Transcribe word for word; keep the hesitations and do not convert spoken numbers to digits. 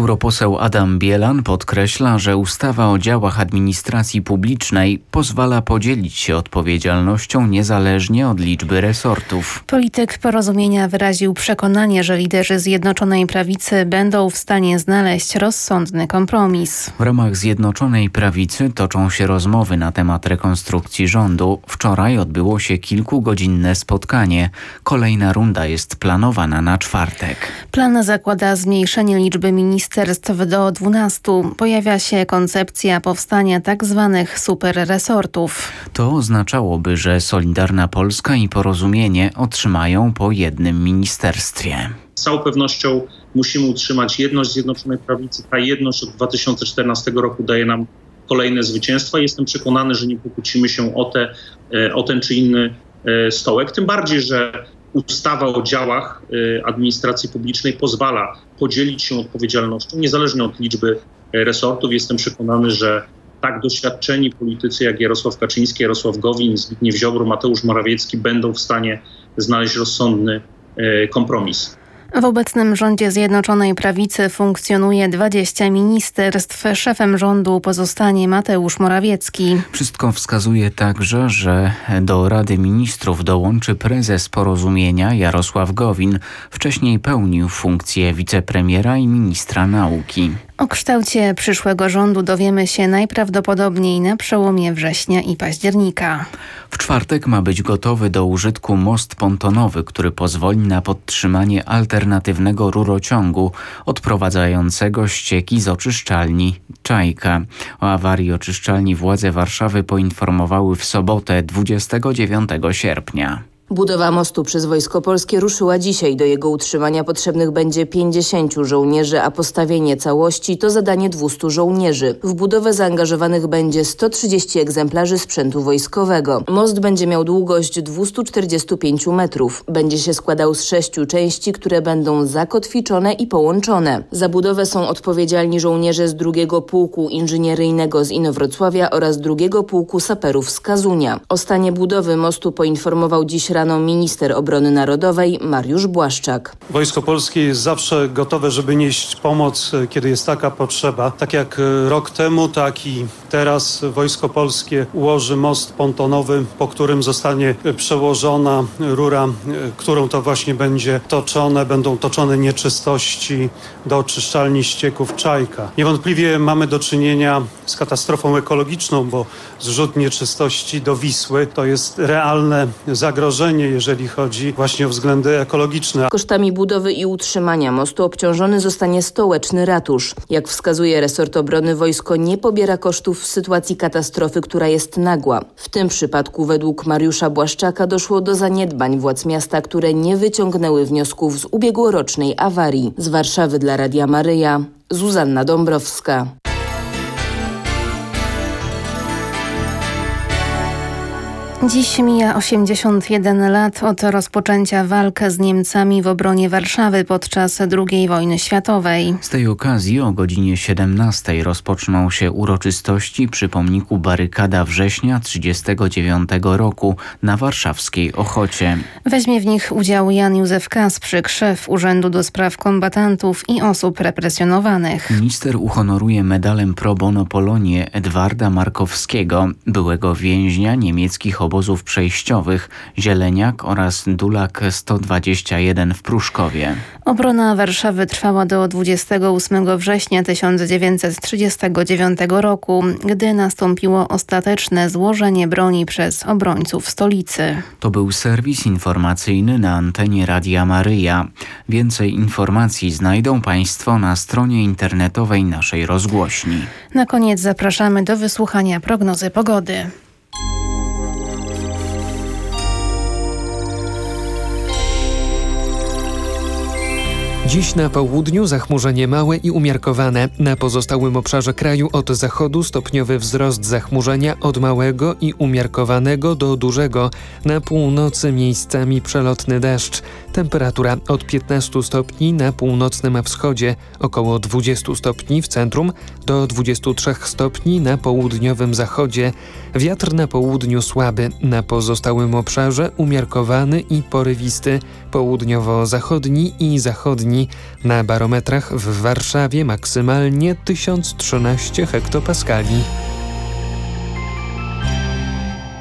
Europoseł Adam Bielan podkreśla, że ustawa o działach administracji publicznej pozwala podzielić się odpowiedzialnością niezależnie od liczby resortów. Polityk Porozumienia wyraził przekonanie, że liderzy Zjednoczonej Prawicy będą w stanie znaleźć rozsądny kompromis. W ramach Zjednoczonej Prawicy toczą się rozmowy na temat rekonstrukcji rządu. Wczoraj odbyło się kilkugodzinne spotkanie. Kolejna runda jest planowana na czwartek. Plan zakłada zmniejszenie liczby ministerstw do dwunastu. Pojawia się koncepcja powstania tak zwanych superresortów. To oznaczałoby, że Solidarna Polska i Porozumienie otrzymają po jednym ministerstwie. Z całą pewnością musimy utrzymać jedność Zjednoczonej Prawicy. Ta jedność od dwa tysiące czternastego roku daje nam kolejne zwycięstwa. Jestem przekonany, że nie pokłócimy się o, te, o ten czy inny stołek. Tym bardziej, że ustawa o działach administracji publicznej pozwala podzielić się odpowiedzialnością, niezależnie od liczby resortów. Jestem przekonany, że tak doświadczeni politycy jak Jarosław Kaczyński, Jarosław Gowin, Zbigniew Ziobro, Mateusz Morawiecki będą w stanie znaleźć rozsądny kompromis. W obecnym rządzie Zjednoczonej Prawicy funkcjonuje dwadzieścia ministerstw. Szefem rządu pozostanie Mateusz Morawiecki. Wszystko wskazuje także, że do Rady Ministrów dołączy prezes Porozumienia Jarosław Gowin. Wcześniej pełnił funkcję wicepremiera i ministra nauki. O kształcie przyszłego rządu dowiemy się najprawdopodobniej na przełomie września i października. W czwartek ma być gotowy do użytku most pontonowy, który pozwoli na podtrzymanie alternatywnego rurociągu odprowadzającego ścieki z oczyszczalni Czajka. O awarii oczyszczalni władze Warszawy poinformowały w sobotę dwudziestego dziewiątego sierpnia. Budowa mostu przez Wojsko Polskie ruszyła dzisiaj. Do jego utrzymania potrzebnych będzie pięćdziesięciu żołnierzy, a postawienie całości to zadanie dwustu żołnierzy. W budowę zaangażowanych będzie sto trzydzieści egzemplarzy sprzętu wojskowego. Most będzie miał długość dwieście czterdzieści pięć metrów. Będzie się składał z sześciu części, które będą zakotwiczone i połączone. Za budowę są odpowiedzialni żołnierze z drugiego Pułku Inżynieryjnego z Inowrocławia oraz drugiego Pułku Saperów z Kazunia. O stanie budowy mostu poinformował dziś rano minister obrony narodowej Mariusz Błaszczak. Wojsko Polskie jest zawsze gotowe, żeby nieść pomoc, kiedy jest taka potrzeba. Tak jak rok temu, tak i teraz Wojsko Polskie ułoży most pontonowy, po którym zostanie przełożona rura, którą to właśnie będzie toczone, będą toczone nieczystości do oczyszczalni ścieków Czajka. Niewątpliwie mamy do czynienia z katastrofą ekologiczną, bo zrzut nieczystości do Wisły to jest realne zagrożenie, jeżeli chodzi właśnie o względy ekologiczne. Kosztami budowy i utrzymania mostu obciążony zostanie stołeczny ratusz. Jak wskazuje resort obrony, wojsko nie pobiera kosztów w sytuacji katastrofy, która jest nagła. W tym przypadku według Mariusza Błaszczaka doszło do zaniedbań władz miasta, które nie wyciągnęły wniosków z ubiegłorocznej awarii. Z Warszawy dla Radia Maryja, Zuzanna Dąbrowska. Dziś mija osiemdziesiąt jeden lat od rozpoczęcia walk z Niemcami w obronie Warszawy podczas drugiej wojny światowej. Z tej okazji o godzinie siedemnastej rozpoczną się uroczystości przy pomniku Barykada Września trzydziestego dziewiątego roku na warszawskiej Ochocie. Weźmie w nich udział Jan Józef Kasprzyk, szef Urzędu do Spraw Kombatantów i Osób Represjonowanych. Minister uhonoruje medalem Pro Bono Polonię Edwarda Markowskiego, byłego więźnia niemieckich obozów przejściowych Zieleniak oraz Dulak sto dwadzieścia jeden w Pruszkowie. Obrona Warszawy trwała do dwudziestego ósmego września tysiąc dziewięćset trzydziestego dziewiątego roku, gdy nastąpiło ostateczne złożenie broni przez obrońców stolicy. To był serwis informacyjny na antenie Radia Maryja. Więcej informacji znajdą Państwo na stronie internetowej naszej rozgłośni. Na koniec zapraszamy do wysłuchania prognozy pogody. Dziś na południu zachmurzenie małe i umiarkowane. Na pozostałym obszarze kraju od zachodu stopniowy wzrost zachmurzenia od małego i umiarkowanego do dużego. Na północy miejscami przelotny deszcz. Temperatura od piętnastu stopni na północnym wschodzie, około dwudziestu stopni w centrum, do dwudziestu trzech stopni na południowym zachodzie. Wiatr na południu słaby, na pozostałym obszarze umiarkowany i porywisty, południowo-zachodni i zachodni. stopni. Na barometrach w Warszawie maksymalnie tysiąc trzynaście hektopaskali.